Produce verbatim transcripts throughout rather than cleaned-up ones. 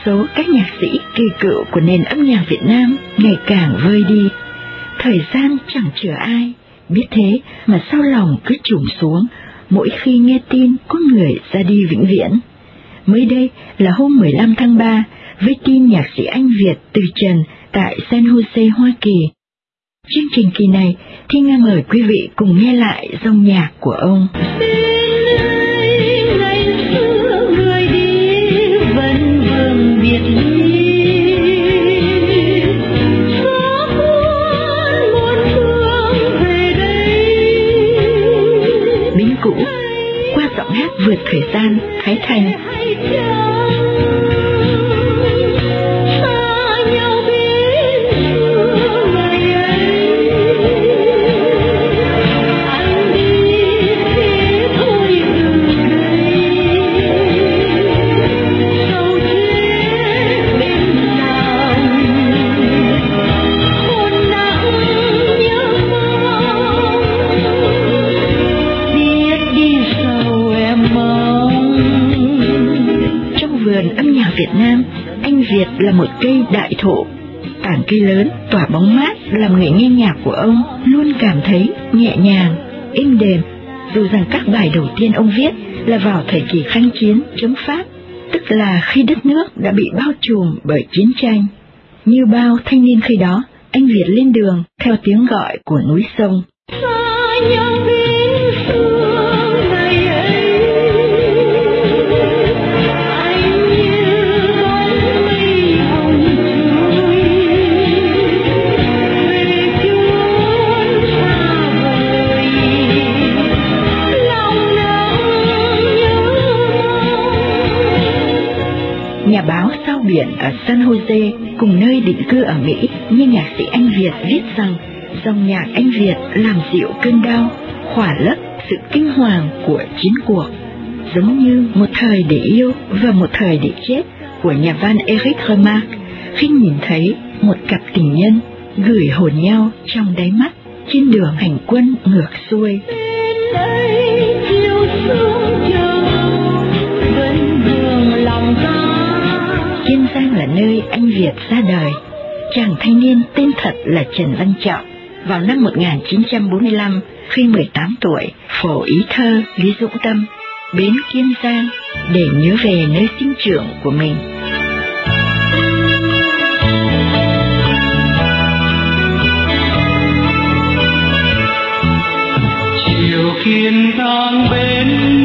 số các nhạc sĩ kỳ cựu của nền âm nhạc Việt Nam ngày càng vơi đi. Thời gian chẳng chờ ai, biết thế mà sao lòng cứ trùng xuống mỗi khi nghe tin có người ra đi vĩnh viễn. Mới đây là hôm mười lăm tháng ba, với tin nhạc sĩ Anh Việt từ trần tại San Jose, Hoa Kỳ. Chương trình kỳ này, Thi Nga mời quý vị cùng nghe lại dòng nhạc của ông. Bến cũ, qua giọng hát vượt thời gian, Thái Thành. Âm nhạc Việt Nam, anh Việt là một cây đại thụ. Tảng cây lớn tỏa bóng mát làm người nghe nhạc của ông luôn cảm thấy nhẹ nhàng, êm đềm. Dù rằng các bài đầu tiên ông viết là vào thời kỳ kháng chiến chống Pháp, tức là khi đất nước đã bị bao trùm bởi chiến tranh. Như bao thanh niên khi đó, anh Việt lên đường theo tiếng gọi của núi sông. Nhà báo sao biển ở San Jose cùng nơi định cư ở Mỹ như nhạc sĩ Anh Việt viết rằng dòng nhạc Anh Việt làm dịu cơn đau, khỏa lấp sự kinh hoàng của chiến cuộc, giống như một thời để yêu và một thời để chết của nhà văn Eric Remarque khi nhìn thấy một cặp tình nhân gửi hồn nhau trong đáy mắt trên đường hành quân ngược xuôi. Kiên Giang là nơi anh Việt ra đời. Chàng thanh niên tên thật là Trần Văn Trọng vào năm một nghìn chín trăm bốn mươi lăm khi mười tám tuổi phổ ý thơ Lý Dũng Tâm đến Kiên Giang để nhớ về nơi sinh trưởng của mình. Chiều Kiên Giang bên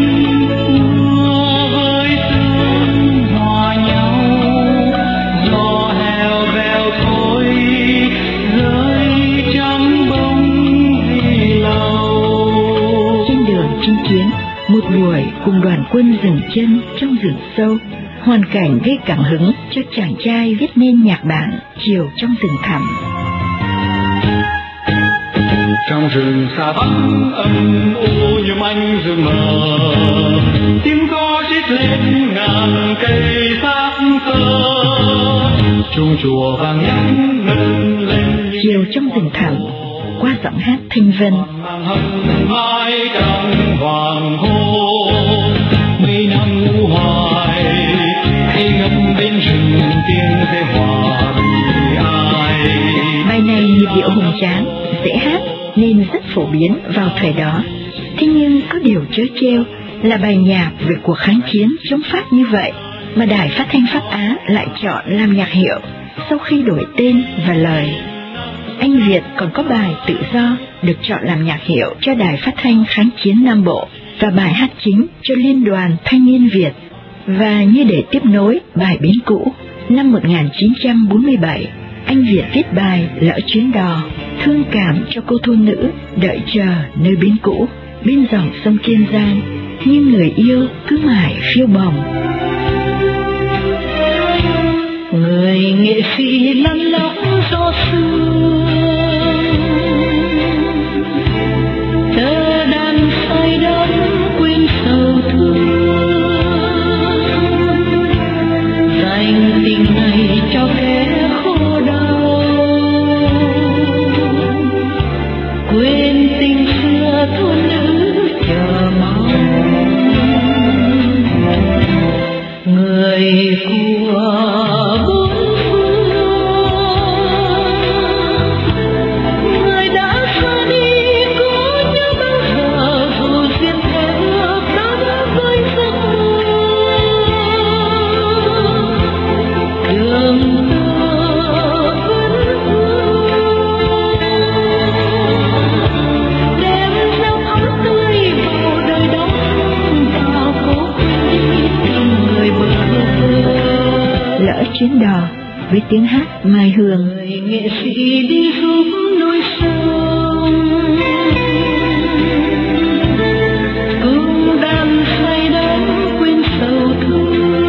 một buổi cùng đoàn quân dừng chân trong rừng sâu, hoàn cảnh gây cảm hứng cho chàng trai viết nên nhạc bản Chiều trong rừng thẳm. Trong rừng xa vắng âm u như manh rừng mờ, tiếng gió rít lên ngàn cây xác cơ, chuông chùa vàng nhắn ngân lên. Chiều trong rừng thẳm qua giọng hát Thanh Vân. Mãi trong hoàng hôn mây nắng ngủ hoài, hay ngâm bên rừng tiếng reo hòa vì ai. Bài này nhịp điệu hùng tráng, dễ hát nên rất phổ biến vào thời đó. Thế nhưng có điều trớ trêu là bài nhạc về cuộc kháng chiến chống Pháp như vậy mà Đài Phát thanh Pháp Á lại chọn làm nhạc hiệu sau khi đổi tên và lời. Anh Việt còn có bài Tự Do được chọn làm nhạc hiệu cho Đài Phát thanh Kháng chiến Nam Bộ và bài hát chính cho Liên đoàn Thanh niên Việt. Và như để tiếp nối bài Bến Cũ, năm một nghìn chín trăm bốn mươi bảy, anh Việt viết bài Lỡ Chuyến Đò, thương cảm cho cô thôn nữ đợi chờ nơi bến cũ bên dòng sông Kiên Giang, như người yêu cứ mãi phiêu bồng. Người nghệ sĩ lăn lóc gió sương, tơ đang say đắm quên sầu thương, dành tình này cho kẻ khổ đau, quên tình xưa thôn nữ chờ mong. Người của chuyến đò với tiếng hát mai hương. Người nghệ sĩ đi khúc núi sông, cũng đang say đắm quên sầu thương.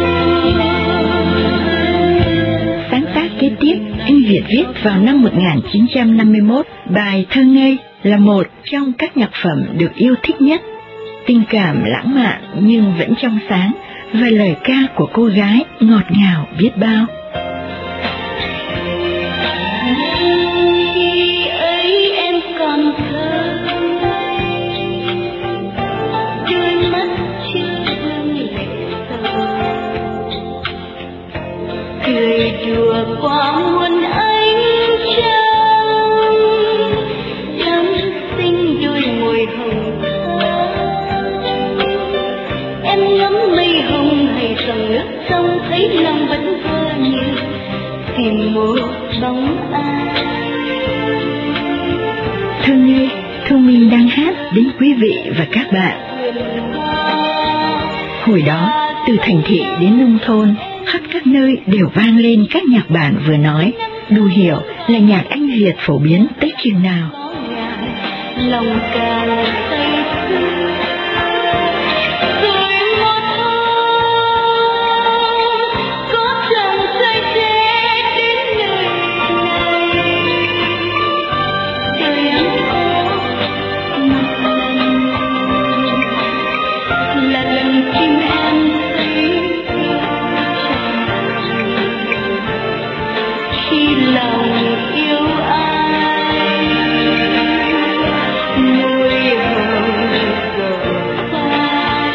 Sáng tác kế tiếp, anh Việt viết vào năm một nghìn chín trăm năm mươi mốt bài Thơ Ngây là một trong các nhạc phẩm được yêu thích nhất. Tình cảm lãng mạn nhưng vẫn trong sáng, và lời ca của cô gái ngọt ngào biết bao. Khi ấy em còn thơ, đôi mắt chưa vương lệ sầu, cười đùa qua muôn ánh trăng, thắm xinh đôi môi hồng thắm. Em ngắm mây hồng hay dòng nước sông, thấy lòng vẫn vơ như tìm một bóng ai. Thơ Ngây, Thu Minh đang hát đến quý vị và các bạn. Hồi đó, từ thành thị đến nông thôn, khắp các nơi đều vang lên các nhạc bản vừa nói, đủ hiểu là nhạc Anh Việt phổ biến tới chừng nào. Lòng càng say sưa, rồi một hôm có chàng trai trẻ đến nơi này. Đời em có một lần là lần chim em thấy khi lòng yêu ai. Môi hồng gợn phai,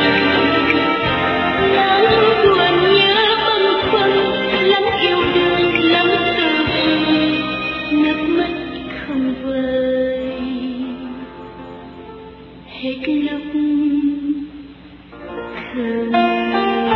nắng buồn nhớ bâng khuâng, lắm yêu đương lắm tư tư, nước mắt không vơi hết lúc thơ ngây.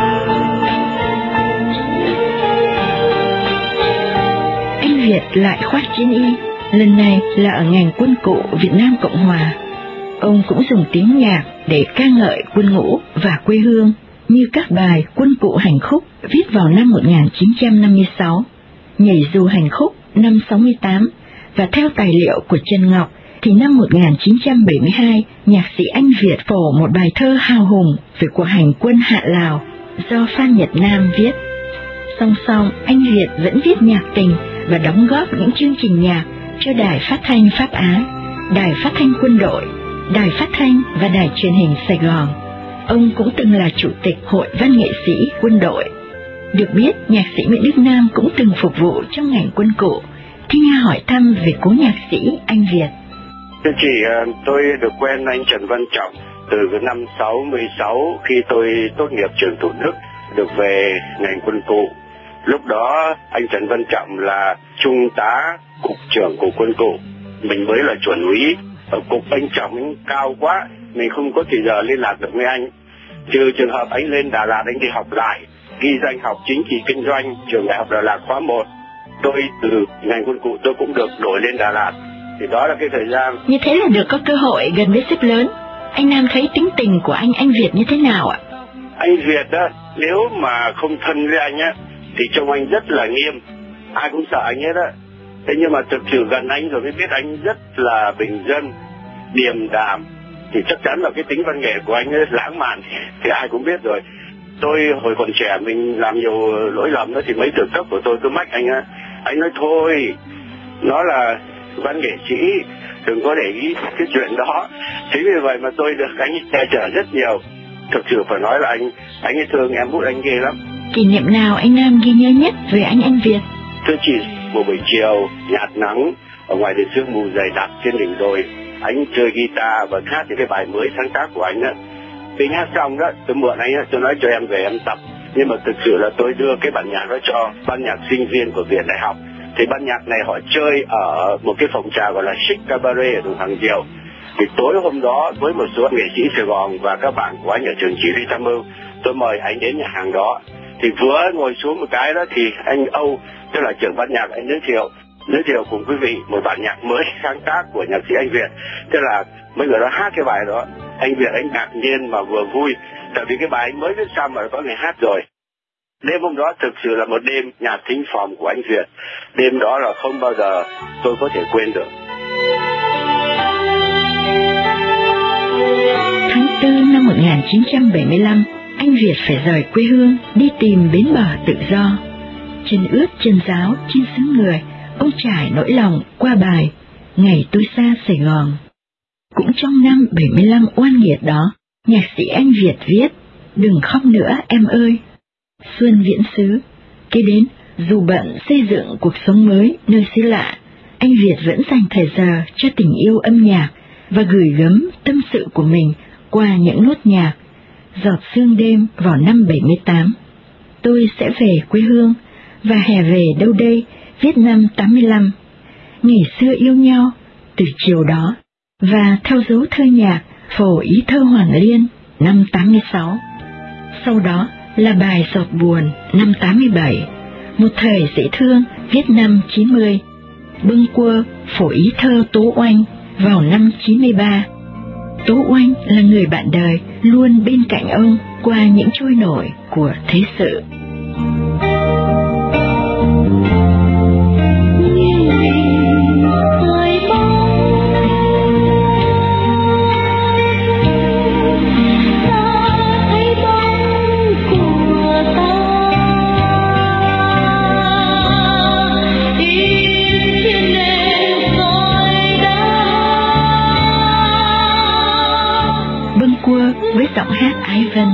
Anh Việt lại khoác chiến y, lần này là ở ngành quân cụ Việt Nam Cộng Hòa. Ông cũng dùng tiếng nhạc để ca ngợi quân ngũ và quê hương, như các bài Quân cụ hành khúc viết vào năm một nghìn chín trăm năm mươi sáu, Nhảy dù hành khúc năm sáu mươi tám, và theo tài liệu của Trần Ngọc thì năm một nghìn chín trăm bảy mươi hai, nhạc sĩ Anh Việt phổ một bài thơ hào hùng về cuộc hành quân Hạ Lào do Phan Nhật Nam viết. Song song, anh Việt vẫn viết nhạc tình và đóng góp những chương trình nhạc cho Đài Phát thanh Pháp Á, Đài Phát thanh Quân đội, Đài Phát thanh và Đài Truyền hình Sài Gòn. Ông cũng từng là chủ tịch Hội Văn nghệ sĩ Quân đội. Được biết, nhạc sĩ Nguyễn Đức Nam cũng từng phục vụ trong ngành quân cụ. Thì nghe hỏi thăm về cố nhạc sĩ Anh Việt. Thưa chị, tôi được quen anh Trần Văn Trọng từ năm sáu mươi sáu khi tôi tốt nghiệp trường Thủ Đức, được về ngành quân cụ. Lúc đó anh Trần Văn Trọng là trung tá cục trưởng của quân cụ, mình mới là chuẩn úy. Ở cục anh Trọng anh cao quá, mình không có thời giờ liên lạc được với anh. Trừ trường hợp anh lên Đà Lạt anh đi học lại, ghi danh học chính trị kinh doanh trường Đại học Đà Lạt khóa một. Tôi từ ngành quân cụ tôi cũng được đổi lên Đà Lạt. Thì đó là cái thời gian. Như thế là được có cơ hội gần với sếp lớn. Anh Nam thấy tính tình của anh Anh Việt như thế nào ạ? Anh Việt á, nếu mà không thân với anh á thì trông anh rất là nghiêm, ai cũng sợ anh hết á. Thế nhưng mà thực sự gần anh rồi mới biết anh rất là bình dân, điềm đạm. Thì chắc chắn là cái tính văn nghệ của anh ấy lãng mạn thì, thì ai cũng biết rồi. Tôi hồi còn trẻ mình làm nhiều lỗi lầm đó thì mấy từ cấp của tôi tôi mách anh á. Anh nói thôi, nó là văn nghệ sĩ, đừng có để ý cái chuyện đó. Chính vì vậy mà tôi được anh che chở rất nhiều. Thực sự phải nói là anh anh ấy thương em, bút anh ghê lắm. Kỷ niệm nào anh Nam ghi nhớ nhất về anh Anh Việt? Thưa chị, một buổi chiều nhạt nắng ở ngoài đỉnh sương mù dày đặc trên đỉnh đồi, anh chơi guitar và hát những cái bài mới sáng tác của anh á. Khi hát xong đó, tôi mượn anh á, tôi nói cho em về em tập. Nhưng mà thực sự là tôi đưa cái bản nhạc đó cho ban nhạc sinh viên của Viện Đại học. Thì ban nhạc này họ chơi ở một cái phòng trà gọi là Chic Cabaret ở đường Hàng Diệu. Thì tối hôm đó với một số nghệ sĩ Sài Gòn và các bạn của anh ở trường chỉ huy tham mưu, tôi mời anh đến nhà hàng đó. Thì vừa ngồi xuống một cái đó thì anh Âu, tức là trưởng ban nhạc, anh giới thiệu giới thiệu cùng quý vị một bản nhạc mới sáng tác của nhạc sĩ Anh Việt. Tức là mấy người đó hát cái bài đó, anh Việt anh ngạc nhiên mà vừa vui, tại vì cái bài anh mới viết xong mà có người hát rồi. Đêm hôm đó thực sự là một đêm nhạc thính phòng của anh Việt. Đêm đó là không bao giờ tôi có thể quên được. Tháng tư năm một nghìn chín trăm bảy mươi lăm, anh Việt phải rời quê hương đi tìm bến bờ tự do. Chân ướt chân ráo trên xứ người, ông trải nỗi lòng qua bài Ngày tôi xa Sài Gòn. Cũng trong năm bảy mươi lăm oan nghiệt đó, nhạc sĩ anh Việt viết Đừng khóc nữa em ơi. Xuân viễn xứ. Kế đến, dù bận xây dựng cuộc sống mới nơi xứ lạ, anh Việt vẫn dành thời giờ cho tình yêu âm nhạc và gửi gắm tâm sự của mình qua những nốt nhạc. Giọt sương đêm vào năm bảy mươi tám, Tôi sẽ về quê hương, và Hè về đâu đây viết năm tám mươi lăm, Ngày xưa yêu nhau, từ chiều đó, và theo dấu thơ nhạc Phổ ý thơ Hoàng Liên năm tám mươi sáu. Sau đó là bài Giọt buồn năm tám mươi bảy, Một thời dễ thương viết năm chín mươi, Bâng quơ Phổ ý thơ Tố Oanh vào năm chín mươi ba. Tố Oanh là người bạn đời luôn bên cạnh ông qua những trôi nổi của thế sự. Với giọng hát ái vân.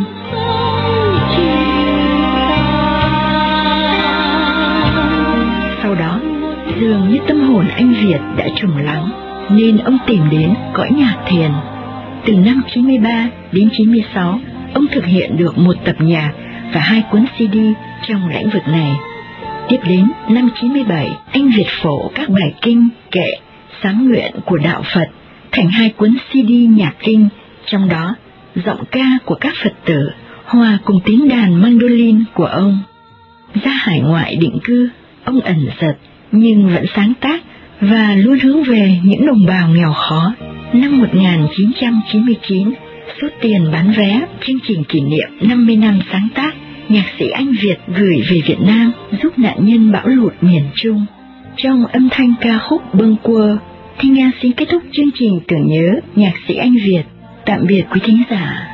Sau đó, dường như tâm hồn anh Việt đã trùng lắng, nên ông tìm đến cõi nhạc thiền. Từ năm chín mươi ba đến chín mươi sáu, ông thực hiện được một tập nhạc và hai cuốn xê đê trong lĩnh vực này. Tiếp đến năm chín mươi bảy, anh Việt phổ các bài kinh, kệ, sám nguyện của đạo Phật thành hai cuốn xê đê nhạc kinh, trong đó giọng ca của các Phật tử hòa cùng tiếng đàn mandolin của ông. Ra hải ngoại định cư, ông ẩn giật nhưng vẫn sáng tác và luôn hướng về những đồng bào nghèo khó. Năm một nghìn chín trăm chín mươi chín, số tiền bán vé chương trình kỷ niệm năm mươi năm sáng tác, nhạc sĩ anh Việt gửi về Việt Nam giúp nạn nhân bão lụt miền Trung. Trong âm thanh ca khúc Bâng quơ, Thanh Nga xin kết thúc chương trình tưởng nhớ nhạc sĩ anh Việt. Tạm biệt quý thính giả.